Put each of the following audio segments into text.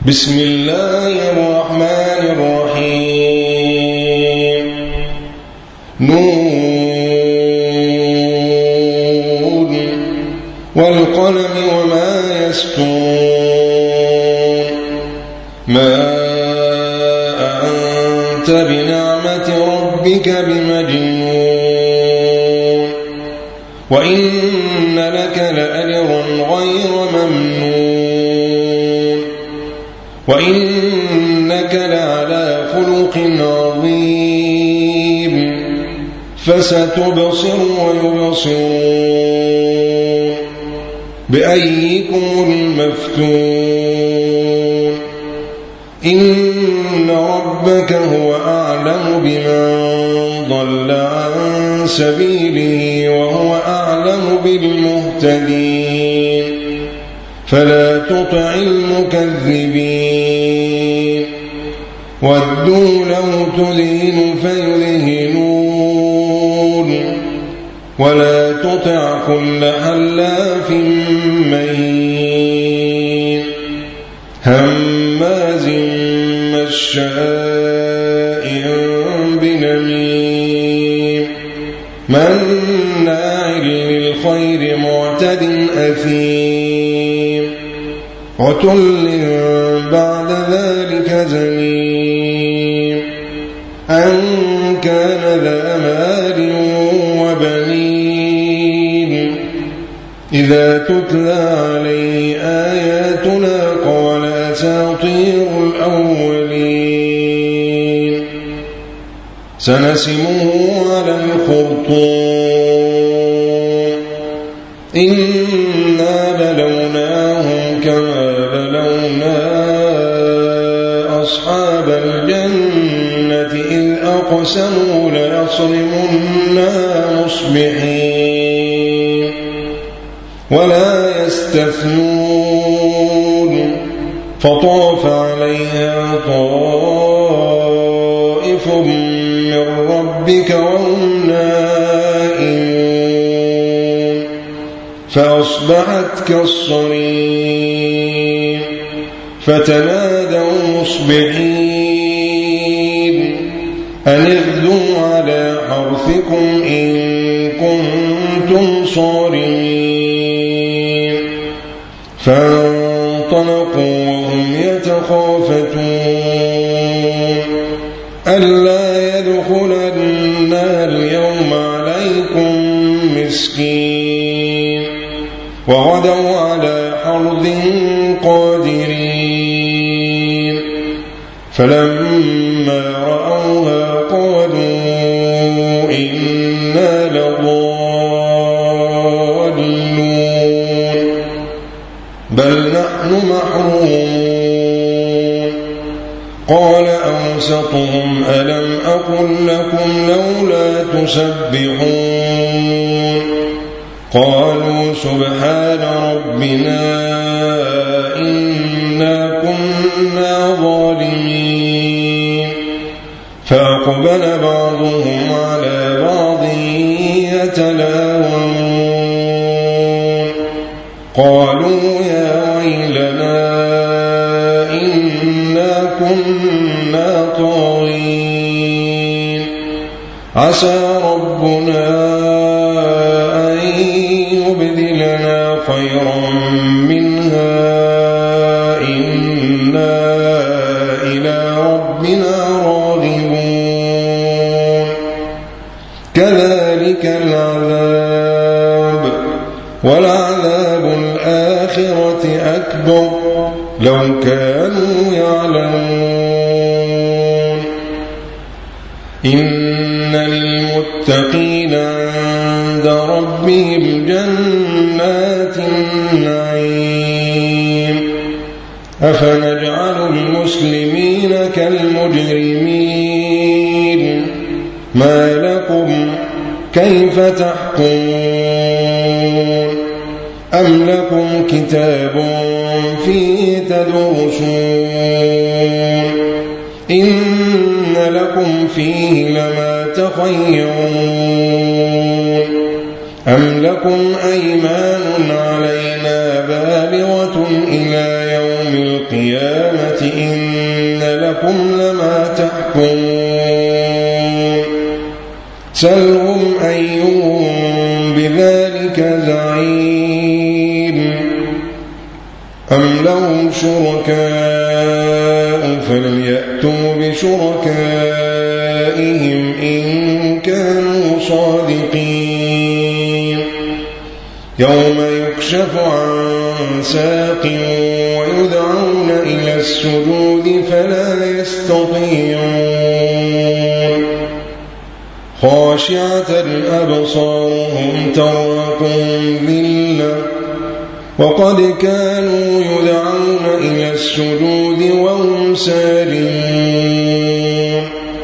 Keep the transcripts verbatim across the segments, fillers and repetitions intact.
بسم الله الرحمن الرحيم نون والقلم وما يسطرون ما أنت بنعمة ربك بمجنون وإن لك لأجرا غير ممنون وإنك لعلى خلق عظيم فستبصر ويبصرون بأيكم المفتون إن ربك هو أعلم بمن ضل عن سبيله وهو أعلم بالمهتدين فلا تطع المكذبين ودوا لو تدين فيدهنون ولا تطع كل حلاف مهين هماز مشاء بنميم مناع للخير معتد أثيم عتل بعد ذلك زنيم أن كان ذا مال وبنين إذا تتلى عليه آياتنا قال أساطير الأولين سنسمه على الخرطوم إنا بلوناهم كما بلونا أصحاب الجنة إذ أقسموا ليصرمنها مصبحين ولا يستثنون فطاف عليها طائف من ربك وهم نائمون فأصبحت كالصريم فتنادوا مصبحين أن اغدوا على حرثكم إن كنتم صارمين فانطلقوا وهم يتخافتون ألا يدخلنها اليوم عليكم مسكين وغدوا على حرد قادرين فلما رأوها قالوا إنا لضالون بل نحن محرومون قال أوسطهم ألم أقل لكم لولا تسبحون قالوا سبحان ربنا إنا كنا ظالمين فأقبل بعضهم على بعض يتلاومون قالوا يا ويلنا إنا كنا طاغين عسى ربنا أن يبدلنا خيرا منها إنا إلى ربنا راغبون كذلك العذاب ولعذاب الآخرة أكبر لو كانوا يعلمون إن للمتقين عند ربهم جنات النعيم أفنجعل المسلمين كالمجرمين ما لكم كيف تحكمون أم لكم كتاب فيه تدرسون إن لكم فيه لما تخيرون أم لكم أيمان علينا بالغة إلى يوم القيامة إن لكم لما تحكمون سلهم أيهم بذلك زعيم أم لهم شركاء فليأتوا بشركائهم إن كانوا صادقين يوم يكشف عن ساق ويدعون إلى السجود فلا يستطيعون خاشعة أبصارهم ترهقهم ذلة وقد كانوا يدعون إلى السجود وهم سالمون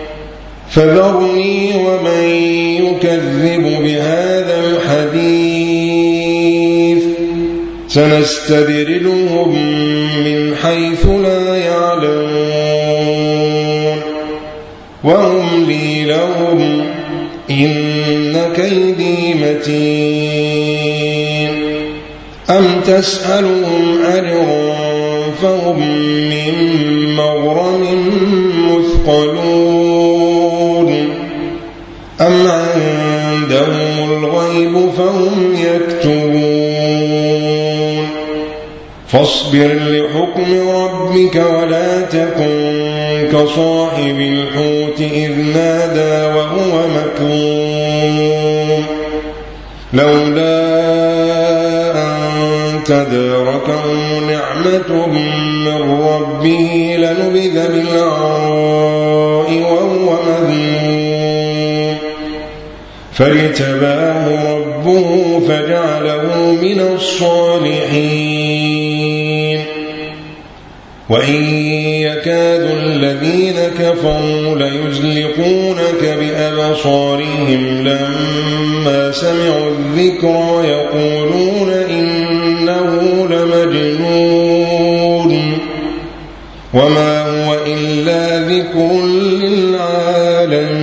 فذرني ومن يكذب بهذا الحديث سنستدرجهم من حيث لا يعلمون وأملي لهم إن كيدي متين أم تسألهم أجرا فهم من مغرم مثقلون أم عندهم الغيب فهم يكتبون فاصبر لحكم ربك ولا تكن كصاحب الحوت إذ نادى وهو مكظوم لولا أن تداركه نعمة من ربه لنبذ بالعراء وهو مذموم فاجتباه ربه فجعله من الصالحين وإن يكاد الذين كفروا ليزلقونك بأبصارهم لما سمعوا الذكر يقولون إنه لمجنون وما هو إلا ذكر للعالمين